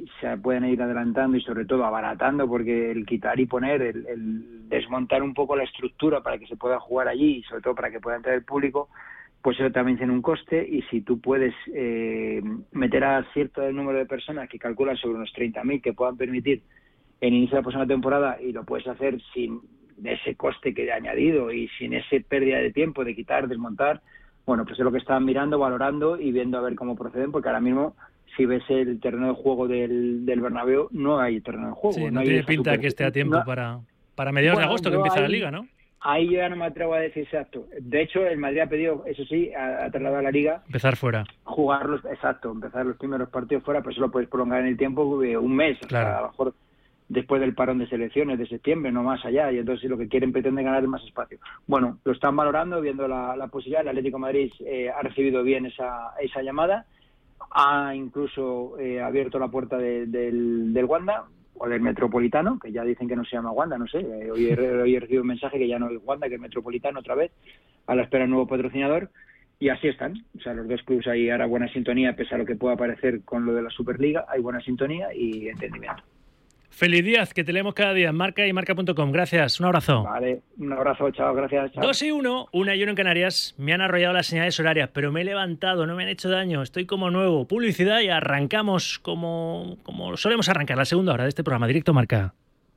se pueden ir adelantando y sobre todo abaratando, porque el quitar y poner, el desmontar un poco la estructura para que se pueda jugar allí y sobre todo para que pueda entrar el público, pues eso también tiene un coste, y si tú puedes meter a cierto número de personas que calculan sobre unos 30.000 que puedan permitir el inicio de la próxima temporada, y lo puedes hacer sin ese coste que he añadido y sin ese pérdida de tiempo de quitar, desmontar, bueno, pues es lo que están mirando, valorando y viendo a ver cómo proceden, porque ahora mismo si ves el terreno de juego del Bernabéu, no hay terreno de juego. Sí, no tiene pinta que esté a tiempo para mediados de agosto, que empieza la Liga, ¿no? Ahí yo ya no me atrevo a decir exacto. De hecho, el Madrid ha pedido, eso sí, ha trasladado a la Liga. Empezar fuera. Empezar los primeros partidos fuera, pues eso lo puedes prolongar en el tiempo un mes. Claro. O sea, a lo mejor después del parón de selecciones de septiembre, no más allá. Y entonces lo que pretenden ganar es más espacio. Bueno, lo están valorando, viendo la posibilidad. El Atlético de Madrid ha recibido bien esa llamada. Ha incluso abierto la puerta del Wanda, o del Metropolitano, que ya dicen que no se llama Wanda, no sé. Hoy he recibido un mensaje que ya no es Wanda, que es Metropolitano otra vez, a la espera de un nuevo patrocinador, y así están. O sea, los dos clubes hay ahora buena sintonía, pese a lo que pueda parecer con lo de la Superliga, hay buena sintonía y entendimiento. Feliz Díaz, que te leemos cada día en Marca y Marca.com. Gracias, un abrazo. Vale, un abrazo, chao, gracias. Chao. 2-1, 1-1 en Canarias. Me han arrollado las señales horarias, pero me he levantado, no me han hecho daño, estoy como nuevo. Publicidad y arrancamos como solemos arrancar la segunda hora de este programa, Directo Marca.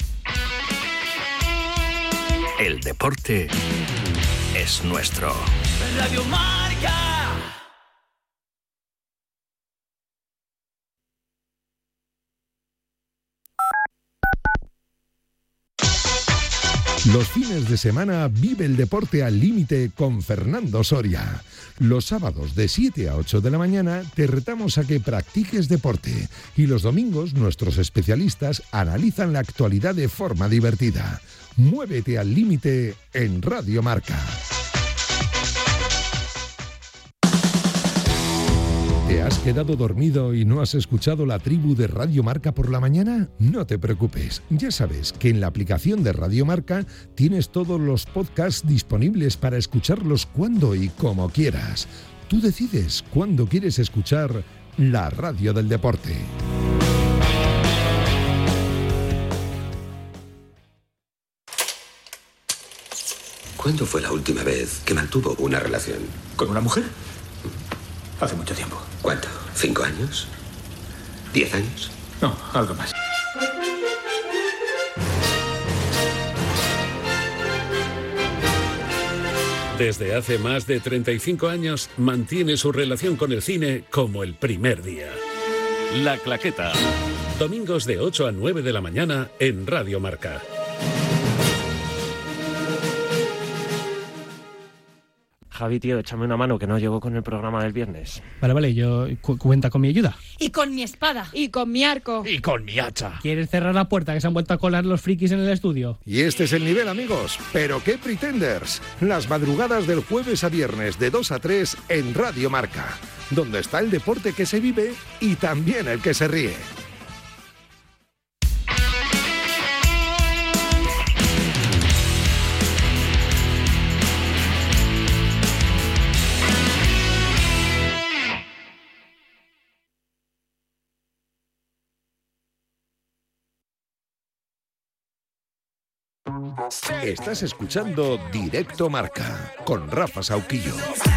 El deporte es nuestro. Radio Marca. Los fines de semana vive el deporte al límite con Fernando Soria. Los sábados de 7 a 8 de la mañana te retamos a que practiques deporte, y los domingos nuestros especialistas analizan la actualidad de forma divertida. Muévete al límite en Radio Marca. ¿Te has quedado dormido y no has escuchado la tribu de Radio Marca por la mañana? No te preocupes, ya sabes que en la aplicación de Radio Marca tienes todos los podcasts disponibles para escucharlos cuando y como quieras. Tú decides cuándo quieres escuchar la radio del deporte. ¿Cuándo fue la última vez que mantuvo una relación? ¿Con una mujer? Hace mucho tiempo. ¿Cuánto? ¿5 años? ¿10 años? No, algo más. Desde hace más de 35 años mantiene su relación con el cine como el primer día. La Claqueta. Domingos de 8 a 9 de la mañana en Radio Marca. Javi, tío, échame una mano, que no llego con el programa del viernes. Vale, yo cuenta con mi ayuda. Y con mi espada. Y con mi arco. Y con mi hacha. ¿Quieres cerrar la puerta, que se han vuelto a colar los frikis en el estudio? Y este es el nivel, amigos. ¿Pero qué Pretenders? Las madrugadas del jueves a viernes de 2 a 3 en Radio Marca, donde está el deporte que se vive y también el que se ríe. Estás escuchando Directo Marca con Rafa Sauquillo.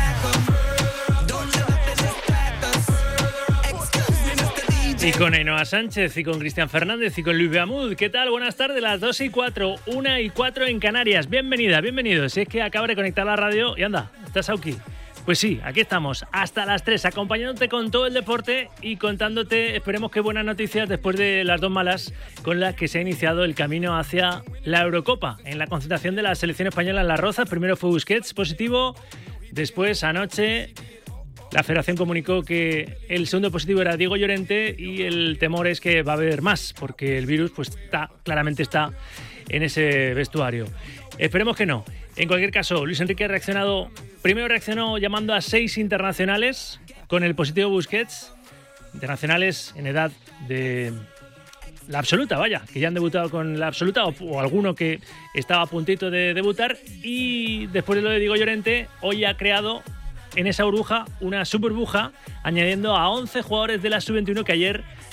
Y con Ainhoa Sánchez, y con Cristian Fernández, y con Luis Beamud. ¿Qué tal? Buenas tardes, las 2:04, 1:04 en Canarias. Bienvenido. Si es que acaba de conectar la radio y anda, ¿estás Sauqui? Pues sí, aquí estamos, hasta las 3, acompañándote con todo el deporte y contándote, esperemos que buenas noticias después de las dos malas con las que se ha iniciado el camino hacia la Eurocopa. En la concentración de la selección española en Las Rozas, primero fue Busquets positivo, después anoche la Federación comunicó que el segundo positivo era Diego Llorente, y el temor es que va a haber más, porque el virus pues claramente está en ese vestuario. Esperemos que no. En cualquier caso, Luis Enrique primero reaccionó llamando a 6 internacionales con el positivo Busquets, internacionales en edad de la absoluta, que ya han debutado con la absoluta, o alguno que estaba a puntito de debutar, y después de lo de Diego Llorente, hoy ha creado en esa burbuja una superburbuja, añadiendo a 11 jugadores de la sub-21 que ayer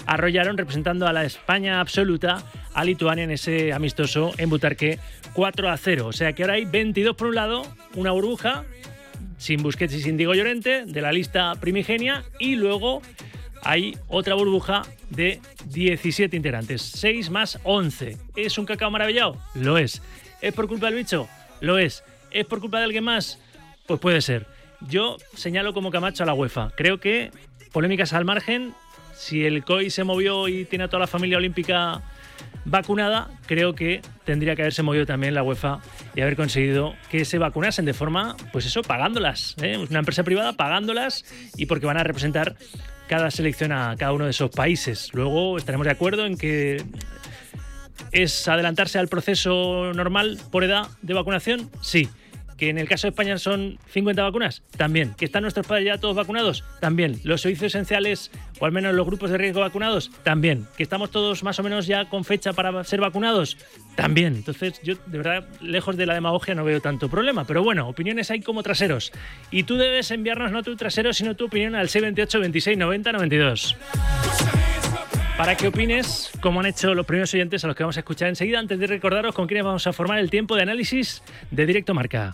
arrollaron representando a la España absoluta a Lituania en ese amistoso en Butarque 4-0. O sea que ahora hay 22 por un lado, una burbuja sin Busquets y sin Diego Llorente de la lista primigenia, y luego hay otra burbuja de 17 integrantes, 6 más 11. ¿Es un cacao maravillado? Lo es. ¿Es por culpa del bicho? Lo es. ¿Es por culpa de alguien más? Pues puede ser. Yo señalo como Camacho a la UEFA. Creo que, polémicas al margen, si el COI se movió y tiene a toda la familia olímpica vacunada, creo que tendría que haberse movido también la UEFA y haber conseguido que se vacunasen de forma, pues eso, pagándolas, una empresa privada pagándolas, y porque van a representar cada selección a cada uno de esos países. Luego estaremos de acuerdo en que es adelantarse al proceso normal por edad de vacunación, sí. Que en el caso de España son 50 vacunas, también. Que están nuestros padres ya todos vacunados, también. Los servicios esenciales, o al menos los grupos de riesgo vacunados, también. Que estamos todos más o menos ya con fecha para ser vacunados, también. Entonces yo, de verdad, lejos de la demagogia no veo tanto problema. Pero bueno, opiniones hay como traseros. Y tú debes enviarnos no tu trasero, sino tu opinión al 628 26 90 92. Para que opines, como han hecho los primeros oyentes a los que vamos a escuchar enseguida, antes de recordaros con quiénes vamos a formar el tiempo de análisis de Directo Marca.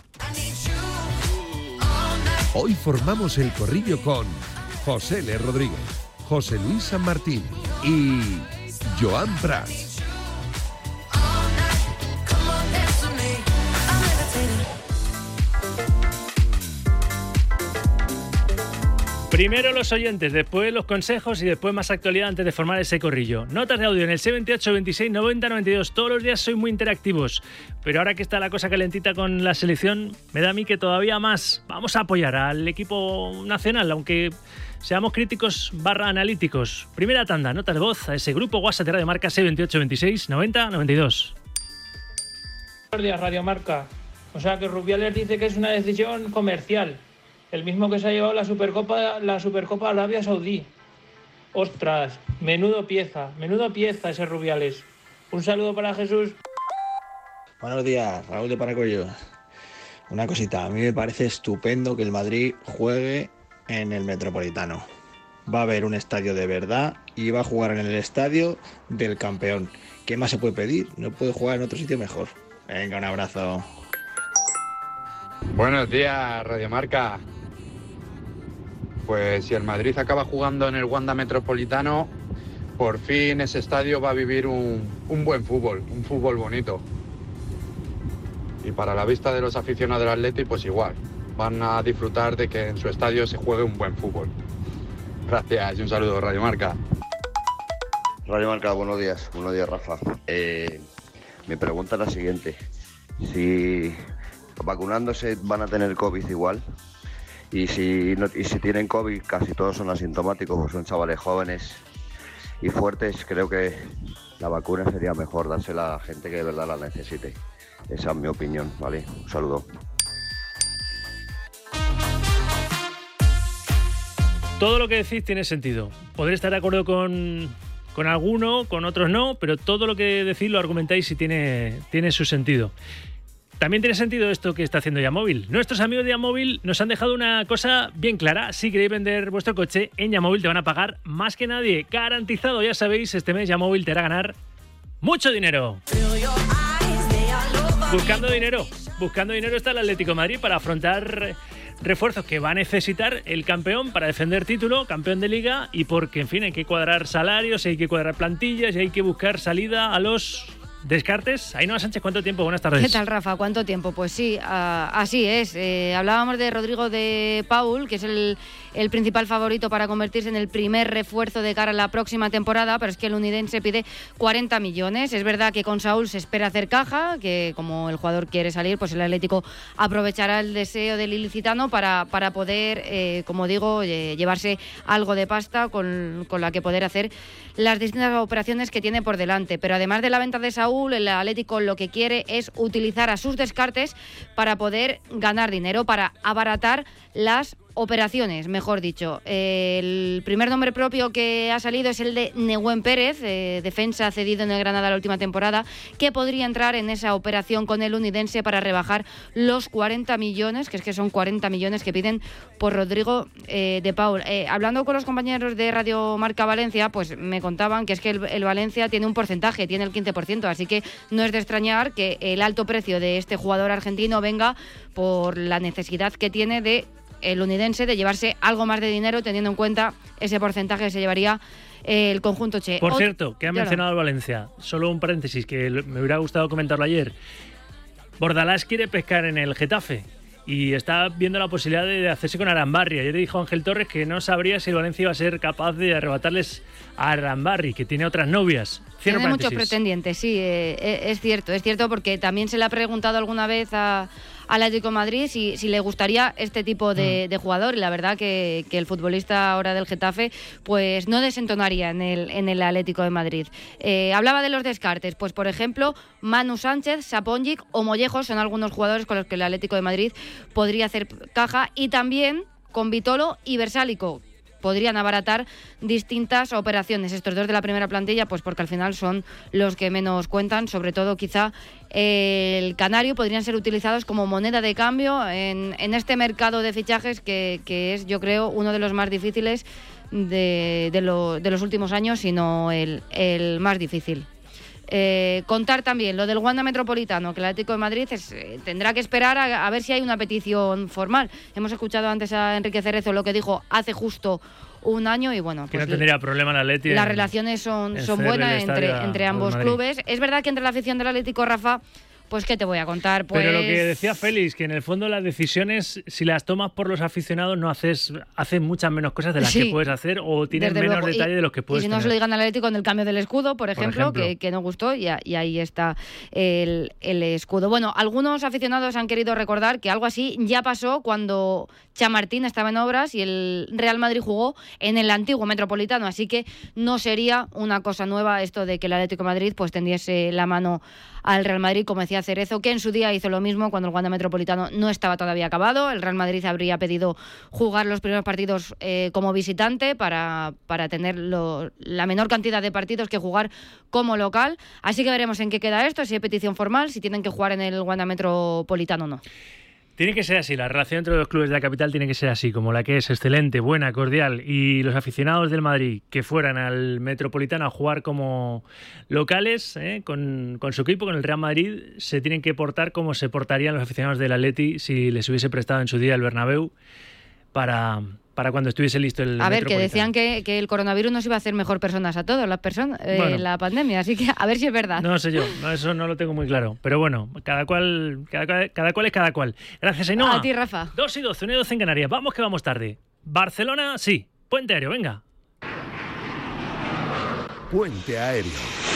Hoy formamos el corrillo con José L. Rodríguez, José Luis San Martín y Joan Prats. Primero los oyentes, después los consejos y después más actualidad antes de formar ese corrillo. Notas de audio en el 78 26 90 92. Todos los días soy muy interactivos, pero ahora que está la cosa calentita con la selección, me da a mí que todavía más. Vamos a apoyar al equipo nacional, aunque seamos críticos / analíticos. Primera tanda, notas de voz a ese grupo WhatsApp de Radio Marca 78 26 90 92. Buenos días, Radio Marca. O sea que Rubiales dice que es una decisión comercial. El mismo que se ha llevado la Supercopa Arabia Saudí. Ostras, menudo pieza ese Rubiales. Un saludo para Jesús. Buenos días, Raúl de Paracollo. Una cosita, a mí me parece estupendo que el Madrid juegue en el Metropolitano. Va a haber un estadio de verdad y va a jugar en el estadio del campeón. ¿Qué más se puede pedir? No puede jugar en otro sitio mejor. Venga, un abrazo. Buenos días, Radio Marca. Pues si el Madrid acaba jugando en el Wanda Metropolitano, por fin ese estadio va a vivir un buen fútbol, un fútbol bonito. Y para la vista de los aficionados del Atleti, pues igual, van a disfrutar de que en su estadio se juegue un buen fútbol. Gracias y un saludo, Radio Marca. Radio Marca, buenos días, Rafa. Mi pregunta es la siguiente: si vacunándose van a tener COVID igual, y si tienen COVID casi todos son asintomáticos o son chavales jóvenes y fuertes, creo que la vacuna sería mejor dársela a gente que de verdad la necesite. Esa es mi opinión, ¿vale? Un saludo. Todo lo que decís tiene sentido. Podré estar de acuerdo con alguno, con otros no, pero todo lo que decís lo argumentáis y tiene su sentido. También tiene sentido esto que está haciendo Yamóvil. Nuestros amigos de Yamóvil nos han dejado una cosa bien clara. Si queréis vender vuestro coche, en Yamóvil te van a pagar más que nadie. Garantizado, ya sabéis, este mes Yamóvil te hará ganar mucho dinero. Buscando dinero está el Atlético de Madrid para afrontar refuerzos que va a necesitar el campeón para defender título, campeón de liga, y porque, en fin, hay que cuadrar salarios, hay que cuadrar plantillas y hay que buscar salida a los descartes. Ainhoa Sánchez, ¿cuánto tiempo? Buenas tardes. ¿Qué tal, Rafa? ¿Cuánto tiempo? Pues sí, así es. Hablábamos de Rodrigo de Paul, que es el principal favorito para convertirse en el primer refuerzo de cara a la próxima temporada, pero es que el unidense pide 40 millones. Es verdad que con Saúl se espera hacer caja, que como el jugador quiere salir, pues el Atlético aprovechará el deseo del ilicitano para poder, como digo, llevarse algo de pasta con la que poder hacer las distintas operaciones que tiene por delante. Pero además de la venta de Saúl, el Atlético lo que quiere es utilizar a sus descartes para poder ganar dinero, para abaratar las operaciones, mejor dicho. El primer nombre propio que ha salido es el de Nehuen Pérez, defensa cedido en el Granada la última temporada, que podría entrar en esa operación con el Unidense para rebajar los 40 millones, que es que son 40 millones que piden por Rodrigo de Paul. Hablando con los compañeros de Radio Marca Valencia, pues me contaban que es que el Valencia tiene un porcentaje, tiene el 15%, así que no es de extrañar que el alto precio de este jugador argentino venga por la necesidad que tiene de el Unidense de llevarse algo más de dinero, teniendo en cuenta ese porcentaje que se llevaría el conjunto che. Por cierto, que ha mencionado el Valencia, solo un paréntesis que me hubiera gustado comentarlo ayer. Bordalás quiere pescar en el Getafe y está viendo la posibilidad de hacerse con Arambarri. Ayer dijo Ángel Torres que no sabría si el Valencia iba a ser capaz de arrebatarles a Arambarri, que tiene otras novias. Tiene muchos pretendientes, sí, es cierto, porque también se le ha preguntado alguna vez al Atlético de Madrid si le gustaría este tipo de jugador, y la verdad que el futbolista ahora del Getafe pues no desentonaría en el Atlético de Madrid. Hablaba de los descartes, pues por ejemplo Manu Sánchez, Saponjic o Mollejos son algunos jugadores con los que el Atlético de Madrid podría hacer caja, y también con Vitolo y Versálico podrían abaratar distintas operaciones. Estos dos de la primera plantilla, pues porque al final son los que menos cuentan, sobre todo quizá el canario, podrían ser utilizados como moneda de cambio en este mercado de fichajes que es, yo creo, uno de los más difíciles de los últimos años, sino el más difícil. Contar también lo del Wanda Metropolitano, que el Atlético de Madrid tendrá que esperar a ver si hay una petición formal. Hemos escuchado antes a Enrique Cerezo lo que dijo hace justo un año, y bueno, que pues no tendría problema el Atlético. Las relaciones son buenas entre ambos clubes. Es verdad que entre la afición del Atlético, Rafa, pues ¿qué te voy a contar? Pues... Pero lo que decía Félix, que en el fondo las decisiones, si las tomas por los aficionados, no haces muchas menos cosas de las que puedes hacer, o tienes menos detalle de los que puedes tener. Y si no se lo digan al Atlético en el cambio del escudo, por ejemplo. Que no gustó, y ahí está el escudo. Bueno, algunos aficionados han querido recordar que algo así ya pasó cuando Chamartín estaba en obras y el Real Madrid jugó en el antiguo Metropolitano, así que no sería una cosa nueva esto de que el Atlético de Madrid pues tendiese la mano al Real Madrid, como decía Cerezo, que en su día hizo lo mismo cuando el Wanda Metropolitano no estaba todavía acabado. El Real Madrid habría pedido jugar los primeros partidos como visitante para tener la menor cantidad de partidos que jugar como local. Así que veremos en qué queda esto, si hay petición formal, si tienen que jugar en el Wanda Metropolitano o no. Tiene que ser así, la relación entre los clubes de la capital tiene que ser así, como la que es excelente, buena, cordial, y los aficionados del Madrid que fueran al Metropolitano a jugar como locales, con su equipo, con el Real Madrid, se tienen que portar como se portarían los aficionados del Atleti si les hubiese prestado en su día el Bernabéu para cuando estuviese listo el Metropolitano. A ver, que decían que el coronavirus nos iba a hacer mejor personas a todos, la pandemia, así que a ver si es verdad. No sé yo, eso no lo tengo muy claro, pero bueno, cada cual es cada cual. Gracias, Ainhoa. A ti, Rafa. 2 y 12, 1 y 12 en Canarias, vamos que vamos tarde. Barcelona, sí, puente aéreo, venga. Puente aéreo.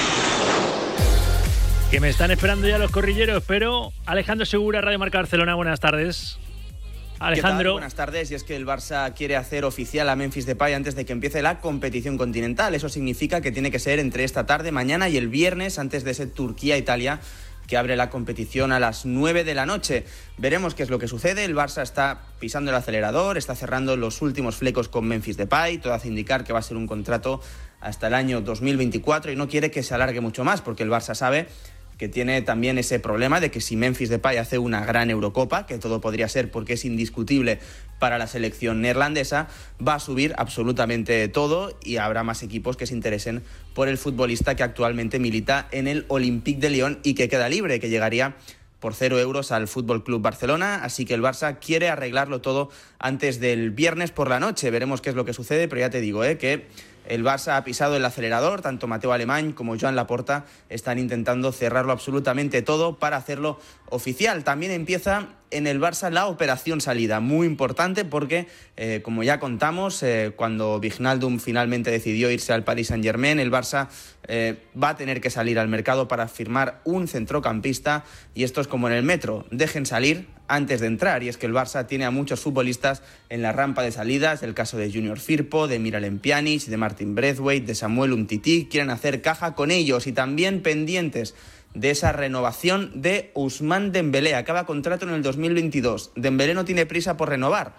Que me están esperando ya los corrilleros, pero Alejandro Segura, Radio Marca Barcelona, buenas tardes. Alejandro. ¿Qué tal? Buenas tardes. Y es que el Barça quiere hacer oficial a Memphis Depay antes de que empiece la competición continental. Eso significa que tiene que ser entre esta tarde, mañana y el viernes, antes de ese Turquía-Italia, que abre la competición a las 9 de la noche. Veremos qué es lo que sucede. El Barça está pisando el acelerador, está cerrando los últimos flecos con Memphis Depay. Todo hace indicar que va a ser un contrato hasta el año 2024 y no quiere que se alargue mucho más, porque el Barça sabe que tiene también ese problema de que si Memphis Depay hace una gran Eurocopa, que todo podría ser porque es indiscutible para la selección neerlandesa, va a subir absolutamente todo y habrá más equipos que se interesen por el futbolista que actualmente milita en el Olympique de Lyon y que queda libre, que llegaría por 0 euros al Fútbol Club Barcelona, así que el Barça quiere arreglarlo todo antes del viernes por la noche. Veremos qué es lo que sucede, pero ya te digo que el Barça ha pisado el acelerador, tanto Mateu Alemany como Joan Laporta están intentando cerrarlo absolutamente todo para hacerlo oficial. También empieza en el Barça la operación salida, muy importante porque, como ya contamos, cuando Wijnaldum finalmente decidió irse al Paris Saint-Germain, el Barça va a tener que salir al mercado para firmar un centrocampista, y esto es como en el metro, dejen salir antes de entrar, y es que el Barça tiene a muchos futbolistas en la rampa de salidas, el caso de Junior Firpo, de Miralem Pjanic, de Martin Braithwaite, de Samuel Umtiti, quieren hacer caja con ellos, y también pendientes de esa renovación de Ousmane Dembélé. Acaba contrato en el 2022. Dembélé no tiene prisa por renovar,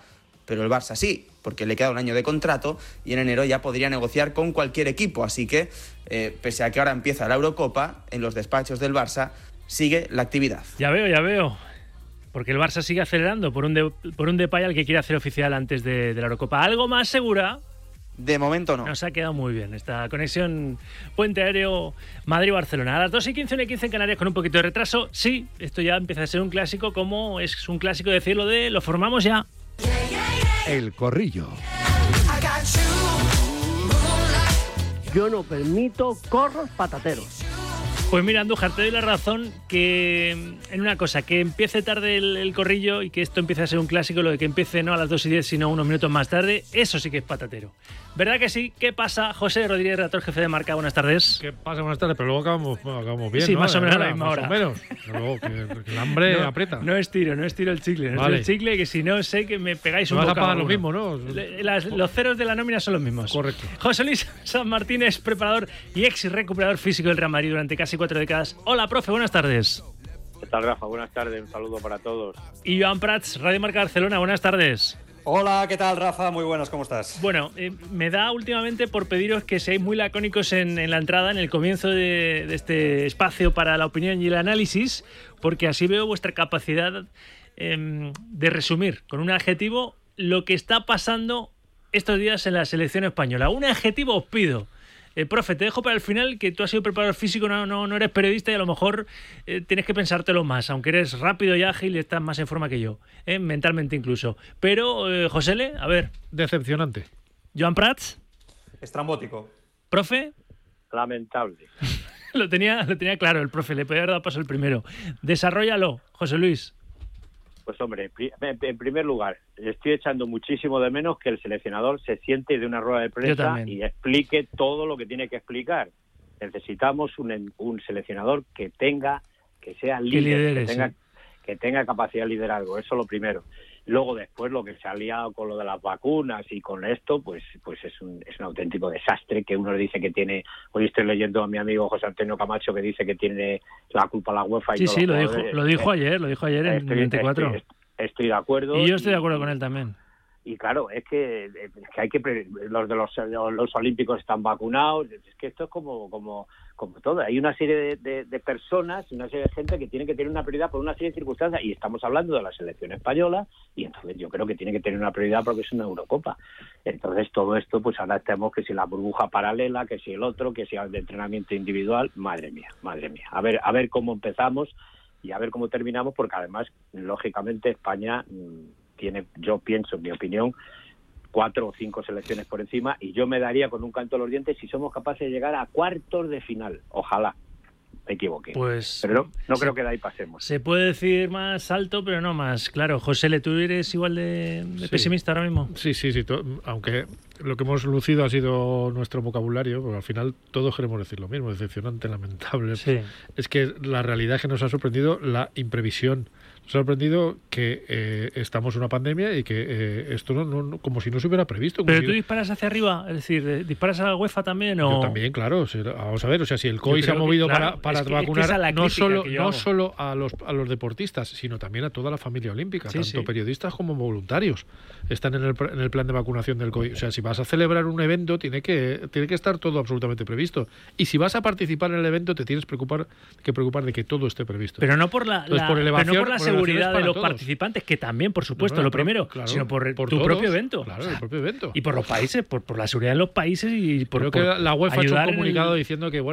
pero el Barça sí, porque le queda un año de contrato y en enero ya podría negociar con cualquier equipo. Así que, pese a que ahora empieza la Eurocopa, en los despachos del Barça sigue la actividad. Ya veo. Porque el Barça sigue acelerando por un Depay al que quiere hacer oficial antes de la Eurocopa. ¿Algo más segura? De momento no. Nos ha quedado muy bien esta conexión puente aéreo Madrid-Barcelona. A las 2:15, 1:15 en Canarias con un poquito de retraso. Sí, esto ya empieza a ser un clásico, como es un clásico decirlo de lo formamos ya. El Corrillo. Yo no permito corros patateros. Pues mira, Andújar, te doy la razón que en una cosa, que empiece tarde el Corrillo y que esto empiece a ser un clásico, lo de que empiece no a las 2:10 sino unos minutos más tarde, eso sí que es patatero. ¿Verdad que sí? ¿Qué pasa? José Rodríguez, redactor jefe de Marca, buenas tardes. ¿Qué pasa? Buenas tardes, pero luego acabamos bien, sí, ¿no? más o menos a la misma hora. Más o menos. Luego que el hambre aprieta. No estiro el chicle, Vale. el chicle, que si no sé que me pegáis un bocado. Vas a pagar lo mismo, ¿no? Los ceros de la nómina son los mismos. Correcto. José Luis San Martínez, preparador y ex recuperador físico del Real Madrid durante casi 4 décadas. Hola, profe, buenas tardes. ¿Qué tal, Rafa? Buenas tardes, un saludo para todos. Y Joan Prats, Radio Marca Barcelona, buenas tardes. Hola, ¿qué tal, Rafa? Muy buenas, ¿cómo estás? Bueno, me da últimamente por pediros que seáis muy lacónicos en la entrada, en el comienzo de este espacio para la opinión y el análisis, porque así veo vuestra capacidad de resumir con un adjetivo lo que está pasando estos días en la selección española. Un adjetivo os pido. Profe, te dejo para el final, que tú has sido preparador físico, no eres periodista y a lo mejor tienes que pensártelo más, aunque eres rápido y ágil y estás más en forma que yo, mentalmente incluso. Pero, Josele, a ver. Decepcionante. Joan Prats. Estrambótico. Profe. Lamentable. Lo tenía claro el profe, le podía haber dado paso el primero. Desarróllalo, José Luis. Pues hombre, en primer lugar, estoy echando muchísimo de menos que el seleccionador se siente de una rueda de prensa y explique todo lo que tiene que explicar. Necesitamos un seleccionador que sea líder, que tenga capacidad de liderazgo, eso es lo primero. Luego después lo que se ha liado con lo de las vacunas y con esto, pues es un auténtico desastre, que uno le dice que tiene. Hoy estoy leyendo a mi amigo José Antonio Camacho que dice que tiene la culpa la UEFA y sí, lo dijo ayer en 24. Estoy de acuerdo. Y yo estoy de acuerdo con él también. Y claro, es que hay que los de los olímpicos están vacunados, es que esto es como todo. Hay una serie de personas, una serie de gente que tiene que tener una prioridad por una serie de circunstancias, y estamos hablando de la selección española, y entonces yo creo que tiene que tener una prioridad porque es una Eurocopa. Entonces todo esto, pues ahora estamos que si la burbuja paralela, que si el otro, que si el de entrenamiento individual, madre mía. A ver cómo empezamos y a ver cómo terminamos, porque además, lógicamente, España tiene, yo pienso, en mi opinión, 4 o 5 selecciones por encima, y yo me daría con un canto a los dientes si somos capaces de llegar a cuartos de final. Ojalá me equivoque. Pero no creo que de ahí pasemos. Se puede decir más alto, pero no más claro. José, ¿tú eres igual de pesimista ahora mismo? Sí. Aunque lo que hemos lucido ha sido nuestro vocabulario, porque al final todos queremos decir lo mismo, decepcionante, lamentable. Sí. Es que la realidad es que nos ha sorprendido la imprevisión. Nos ha sorprendido que estamos en una pandemia y que esto no como si no se hubiera previsto. ¿Pero tú disparas hacia arriba? Es decir, ¿disparas a la UEFA también? ¿o? Yo también, claro. Vamos a ver, o sea, si el COI se ha movido para vacunar no solo a los deportististas, sino también a toda la familia olímpica, tanto periodistas como voluntarios están en el plan de vacunación del COI. O sea, si vas a celebrar un evento, tiene que estar todo absolutamente previsto. Y si vas a participar en el evento, te tienes que preocupar de que todo esté previsto. Pero no por la seguridad de los participantes, que también, por supuesto, lo primero, sino por tu todos, propio evento. Claro, el propio evento. Y por los países, por la seguridad de los países y por. Creo que la UEFA ha hecho un comunicado diciendo que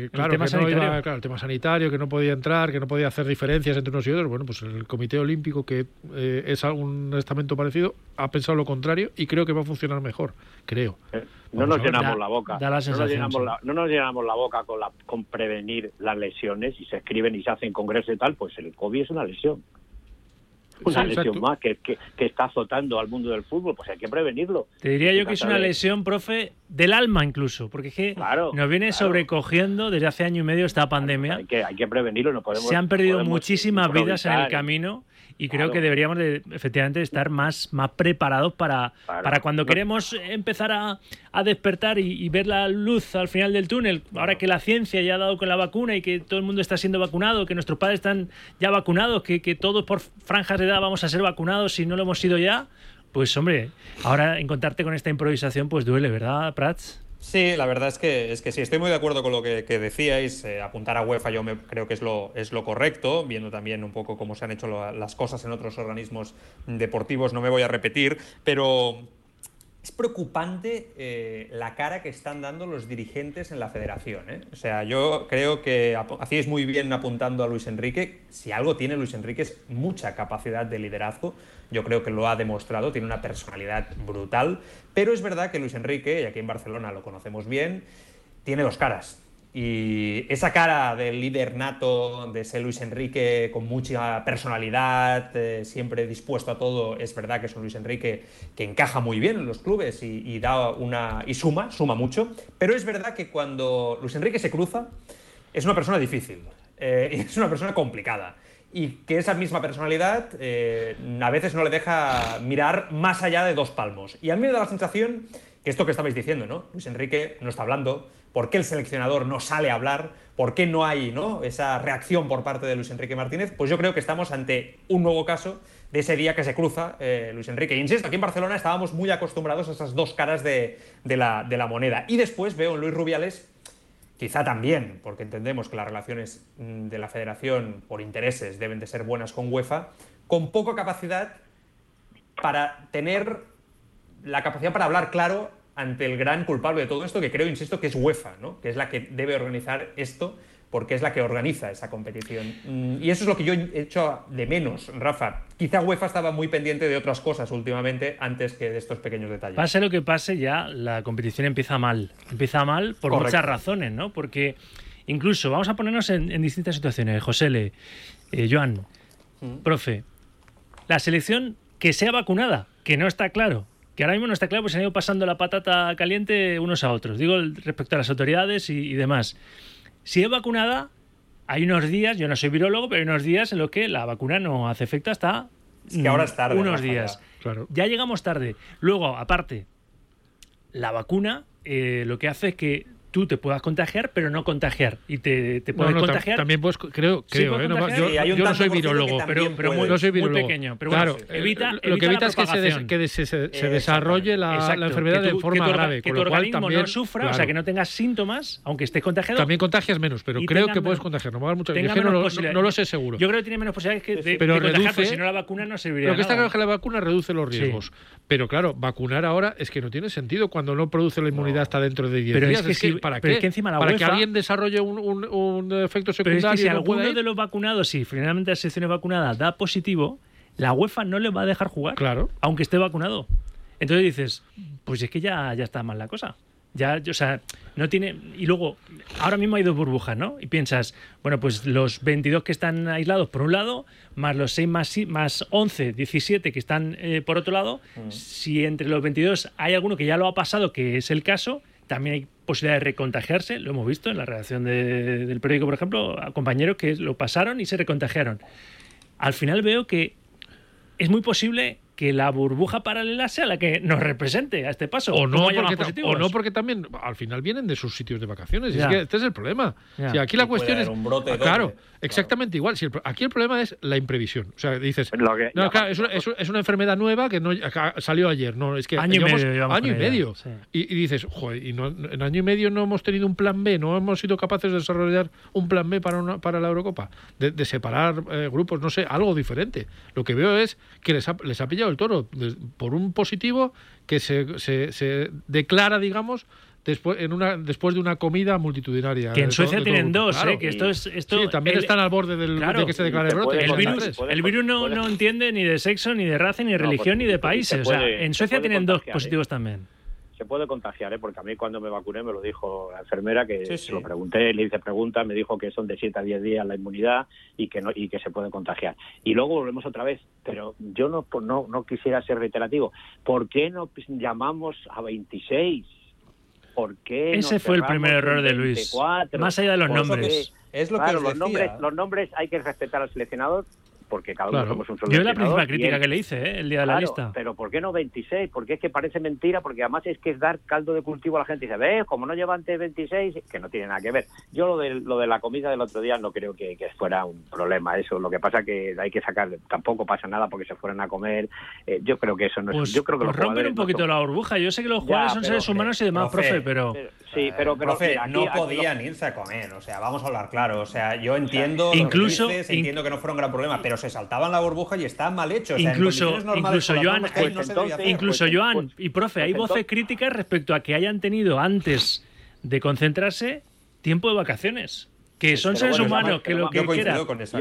el tema sanitario, que no podía entrar, que no podía hacer diferencias entre unos y otros. Bueno, pues el Comité Olímpico, que es un estamento parecido, ha pensado lo contrario y creo que va a funcionar mejor. Creo. No nos llenamos la boca. Da la sensación, no nos llenamos la boca con prevenir las lesiones, y se escriben y se hacen congresos y tal, pues el COVID es una lesión. Una lesión más que está azotando al mundo del fútbol, pues hay que prevenirlo. Te diría yo que es una lesión, profe, del alma incluso, porque es que nos viene sobrecogiendo desde hace año y medio esta pandemia. Hay que prevenirlo, no podemos. Se han perdido muchísimas vidas en el camino. Y creo que deberíamos efectivamente estar más preparados para cuando queremos empezar a despertar y ver la luz al final del túnel. Ahora que la ciencia ya ha dado con la vacuna y que todo el mundo está siendo vacunado, que nuestros padres están ya vacunados, que todos por franjas de edad vamos a ser vacunados si no lo hemos sido ya, Pues hombre, ahora encontrarte con esta improvisación pues duele, ¿verdad, Prats? Sí, la verdad es que sí, estoy muy de acuerdo con lo que decíais. Apuntar a UEFA yo creo que es lo correcto, viendo también un poco cómo se han hecho las cosas en otros organismos deportivos, no me voy a repetir, pero es preocupante la cara que están dando los dirigentes en la federación, ¿eh? O sea, yo creo que hacíais muy bien apuntando a Luis Enrique. Si algo tiene Luis Enrique es mucha capacidad de liderazgo. Yo creo que lo ha demostrado, tiene una personalidad brutal, pero es verdad que Luis Enrique, y aquí en Barcelona lo conocemos bien, tiene dos caras. Y esa cara del líder nato, de ser Luis Enrique con mucha personalidad, siempre dispuesto a todo, es verdad que es un Luis Enrique que encaja muy bien en los clubes y suma mucho, pero es verdad que cuando Luis Enrique se cruza, es una persona difícil, es una persona complicada. Y que esa misma personalidad a veces no le deja mirar más allá de 2 palmos. Y a mí me da la sensación que esto que estabais diciendo, ¿no? Luis Enrique no está hablando. ¿Por qué el seleccionador no sale a hablar? ¿Por qué no hay, ¿no?, esa reacción por parte de Luis Enrique Martínez? Pues yo creo que estamos ante un nuevo caso de ese día que se cruza Luis Enrique. Y insisto, aquí en Barcelona estábamos muy acostumbrados a esas 2 caras de la moneda. Y después veo en Luis Rubiales, quizá también, porque entendemos que las relaciones de la federación por intereses deben de ser buenas con UEFA, con poca capacidad para tener la capacidad para hablar claro ante el gran culpable de todo esto, que creo, insisto, que es UEFA, ¿no?, que es la que debe organizar esto, porque es la que organiza esa competición. Y eso es lo que yo he hecho de menos, Rafa. Quizá UEFA estaba muy pendiente de otras cosas últimamente antes que de estos pequeños detalles. Pase lo que pase, ya la competición empieza mal. Empieza mal por muchas razones, ¿no? Porque incluso, vamos a ponernos en distintas situaciones. Josele, Joan, profe, la selección que sea vacunada, que no está claro. Que ahora mismo no está claro, pues se han ido pasando la patata caliente unos a otros. Digo, respecto a las autoridades y demás. Si es vacunada, hay unos días, yo no soy virólogo, pero hay unos días en los que la vacuna no hace efecto hasta es que ahora es tarde, unos días. Claro. Ya llegamos tarde. Luego, aparte, la vacuna lo que hace es que tú te puedas contagiar, pero no contagiar. Y te puedes contagiar. También puedes, creo yo no soy virólogo, pero no soy virólogo. Muy pequeño. Pero claro, bueno, evita lo que evita es que se desarrolle la enfermedad de forma grave. Que con tu lo cual organismo también, no sufra, claro. o sea, que no tengas síntomas, aunque estés contagiado. También contagias menos, pero creo que puedes contagiar. No me hagas mucho. No lo sé seguro. Yo creo que tiene menos posibilidades de contagiar, pero si no la vacuna no serviría. Lo que está claro es que la vacuna reduce los riesgos. Pero claro, vacunar ahora es que no tiene sentido cuando no produce la inmunidad hasta dentro de 10 días. Es que ¿para qué? Para que alguien desarrolle un efecto secundario. Pero es que si alguno de los vacunados, si finalmente la selección es vacunada, da positivo, la UEFA no le va a dejar jugar, claro, aunque esté vacunado. Entonces dices, pues es que ya está mal la cosa. Ya, o sea, no tiene. Y luego, ahora mismo hay 2 burbujas, ¿no? Y piensas, bueno, pues los 22 que están aislados por un lado, más los 6 más 11, 17 que están por otro lado, si entre los 22 hay alguno que ya lo ha pasado, que es el caso, también hay posibilidad de recontagiarse. Lo hemos visto en la redacción del periódico, por ejemplo, a compañeros que lo pasaron y se recontagiaron. Al final veo que es muy posible que la burbuja paralela sea la que nos represente a este paso. O no, porque también al final vienen de sus sitios de vacaciones. Y es que este es el problema. Si aquí la cuestión es... Claro, exactamente igual. Si aquí el problema es la imprevisión. O sea, dices... es una enfermedad nueva que no salió ayer. No, es que año y medio. Sí. Y dices, joder, en año y medio no hemos tenido un plan B, no hemos sido capaces de desarrollar un plan B para la Eurocopa. De separar grupos, no sé, algo diferente. Lo que veo es que les ha pillado el toro por un positivo que se declara, digamos, después de una comida multitudinaria. Que en Suecia tienen 2, claro. Que esto sí, también están al borde de que se declare el brote. El virus no entiende ni de sexo, ni de raza, ni de religión, ni de países. O sea, en Suecia tienen 2 positivos también. Se puede contagiar, porque a mí cuando me vacuné me lo dijo la enfermera, que se lo pregunté, le hice preguntas, me dijo que son de 7 a 10 días la inmunidad y que se puede contagiar. Y luego volvemos otra vez, pero yo no quisiera ser reiterativo. ¿Por qué no llamamos a 26? ¿Por qué ese fue el primer error de Luis? Más allá de los nombres. Es lo que los nombres hay que respetar al seleccionador. porque cada uno somos un solo. Yo es la principal crítica que le hice, el día de la lista. Pero ¿por qué no 26? Porque es que parece mentira, porque además es que es dar caldo de cultivo a la gente. Y dice, ¿ves? Como no lleva antes 26, que no tiene nada que ver. Yo lo de la comida del otro día no creo que fuera un problema eso. Lo que pasa que hay que sacar, tampoco pasa nada porque se fueran a comer. Yo creo que eso no es... Pues, yo creo que pues rompen un poquito la burbuja. Yo sé que los jugadores son seres humanos y demás, profe, pero... Sí, pero profe, aquí, no podían irse a comer, o sea, vamos a hablar claro, o sea, yo entiendo incluso lo que dices, entiendo que no fuera un gran problema, pero se saltaban la burbuja y estaban mal hechos, o sea, incluso Joan y profe, hay voces críticas respecto a que hayan tenido antes de concentrarse tiempo de vacaciones. Que son seres humanos, que lo que quieran.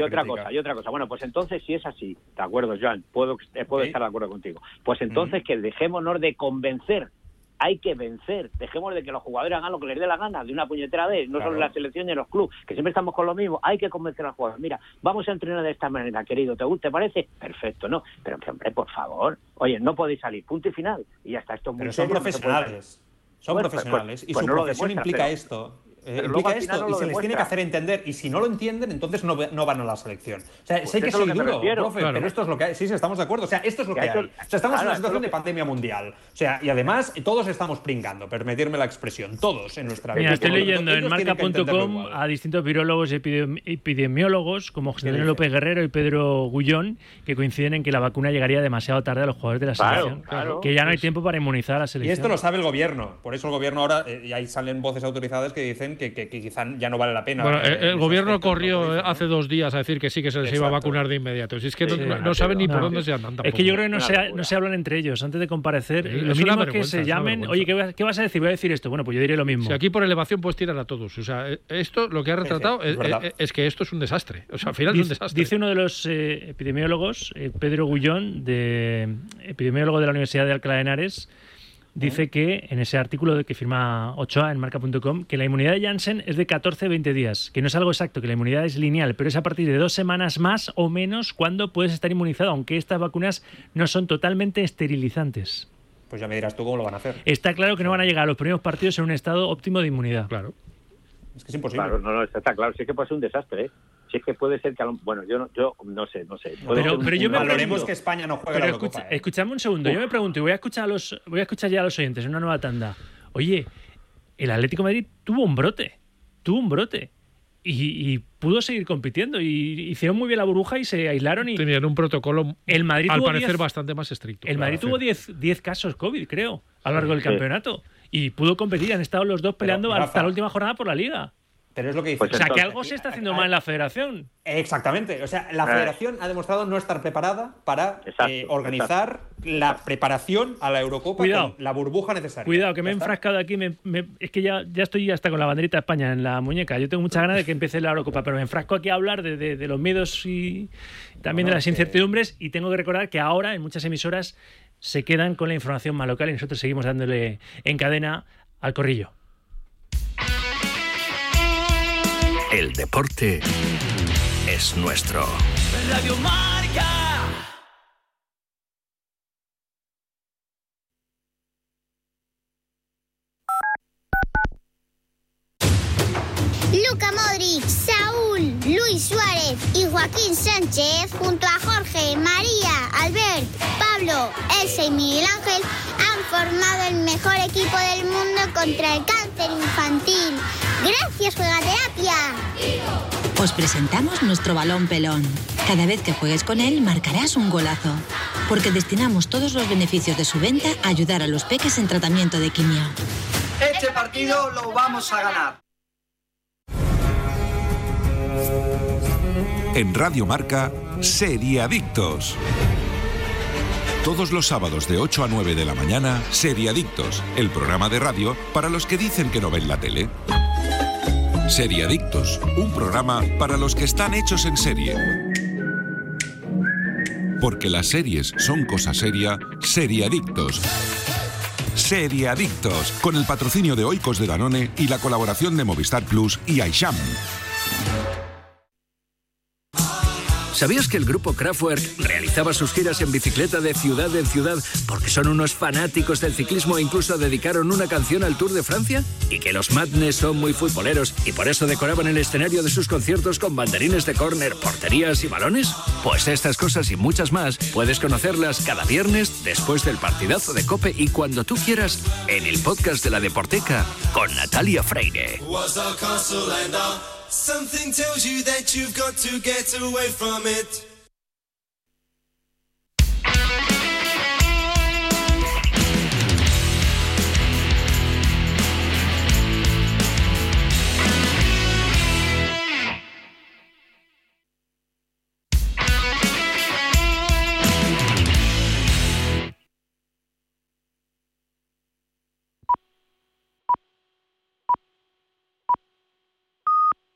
Y otra cosa. Bueno, pues entonces, si es así, de acuerdo, Joan, puedo estar de acuerdo contigo. Pues entonces que dejémonos de convencer. Hay que vencer, dejemos de que los jugadores hagan lo que les dé la gana, de una puñetera vez, no solo en la selección y en los clubes, que siempre estamos con lo mismo. Hay que convencer a los jugadores. Mira, vamos a entrenar de esta manera, querido, ¿te parece? Perfecto, ¿no? Pero, hombre, por favor, oye, no podéis salir, punto y final, y ya está. Esto es muy serio, profesionales, son profesionales, y su profesión implica esto. Implica esto, y se les tiene que hacer entender, y si no lo entienden, entonces no van a la selección. O sea, sé que soy duro, profe, pero esto es lo que hay. Sí, estamos de acuerdo. O sea, esto es lo que hay. O sea, estamos en una situación de pandemia mundial. O sea, y además, todos estamos pringando, permitirme la expresión, todos en nuestra vida. Mira, estoy leyendo en marca.com a distintos virólogos y epidemiólogos, como José Antonio López Guerrero y Pedro Gullón, que coinciden en que la vacuna llegaría demasiado tarde a los jugadores de la selección. Que ya no hay tiempo para inmunizar a la selección. Y esto lo sabe el gobierno. Por eso el gobierno ahora, y ahí salen voces autorizadas que dicen que quizá ya no vale la pena. Bueno, el gobierno corrió hace 2 días a decir que sí, que se les iba a vacunar de inmediato. Si es que no saben ni por dónde se andan. Es que yo creo que no se hablan entre ellos antes de comparecer. Lo mínimo es que se llamen. Oye, ¿qué vas a decir? Voy a decir esto. Bueno, pues yo diré lo mismo. Si aquí por elevación puedes tirar a todos. O sea, esto lo que ha retratado es que esto es un desastre. O sea, al final es un desastre. Dice uno de los epidemiólogos, Pedro Gullón, epidemiólogo de la Universidad de Alcalá de Henares, dice que en ese artículo que firma Ochoa en marca.com, que la inmunidad de Janssen es de 14-20 días, que no es algo exacto, que la inmunidad es lineal, pero es a partir de 2 semanas más o menos cuando puedes estar inmunizado, aunque estas vacunas no son totalmente esterilizantes. Pues ya me dirás tú cómo lo van a hacer. Está claro que no van a llegar a los primeros partidos en un estado óptimo de inmunidad. Claro. Es que es imposible. Claro, no, está claro. Sí que puede ser un desastre, ¿eh? Si es que puede ser que... Bueno, yo no sé. Pero yo me valoremos que España no juegue la Eurocopa. Escuchadme un segundo. Yo me pregunto, y voy a escuchar ya a los oyentes en una nueva tanda. Oye, el Atlético de Madrid tuvo un brote. Y pudo seguir compitiendo. Y hicieron muy bien la burbuja y se aislaron. Y tenían un protocolo, el Madrid al parecer, bastante más estricto. El Madrid tuvo 10 casos COVID, creo, a lo largo del campeonato. Y pudo competir. Han estado los dos peleando hasta la última jornada por la Liga. Pero es lo que dice. Pues o sea, que algo se está haciendo mal en la federación. Exactamente. O sea, la federación ha demostrado no estar preparada para organizar la preparación a la Eurocopa con la burbuja necesaria. Cuidado, que me he enfrascado aquí. Es que ya estoy hasta con la banderita de España en la muñeca. Yo tengo muchas ganas de que empiece la Eurocopa, pero me enfrasco aquí a hablar de los miedos y también de las incertidumbres. Y tengo que recordar que ahora en muchas emisoras se quedan con la información más local y nosotros seguimos dándole en cadena al corrillo. El deporte es nuestro. Radio Marca. Luka Modric, Saúl, Luis Suárez y Joaquín Sánchez, junto a Jorge, María, Albert, Pablo, Elsa y Miguel Ángel, han formado el mejor equipo del mundo contra el cáncer infantil. ¡Gracias, Juegaterapia! Os presentamos nuestro balón pelón. Cada vez que juegues con él, marcarás un golazo. Porque destinamos todos los beneficios de su venta a ayudar a los peques en tratamiento de quimio. Este partido lo vamos a ganar. En Radio Marca, Seriadictos. Todos los sábados de 8 a 9 de la mañana, Seriadictos, el programa de radio para los que dicen que no ven la tele. Seriadictos, un programa para los que están hechos en serie. Porque las series son cosa seria, Seriadictos. Seriadictos, con el patrocinio de Oikos de Danone y la colaboración de Movistar Plus y Aisham. ¿Sabías que el grupo Kraftwerk realizaba sus giras en bicicleta de ciudad en ciudad porque son unos fanáticos del ciclismo e incluso dedicaron una canción al Tour de Francia? ¿Y que los Madness son muy futboleros y por eso decoraban el escenario de sus conciertos con banderines de córner, porterías y balones? Pues estas cosas y muchas más puedes conocerlas cada viernes después del partidazo de COPE y cuando tú quieras en el podcast de La Deporteca con Natalia Freire. Something tells you that you've got to get away from it.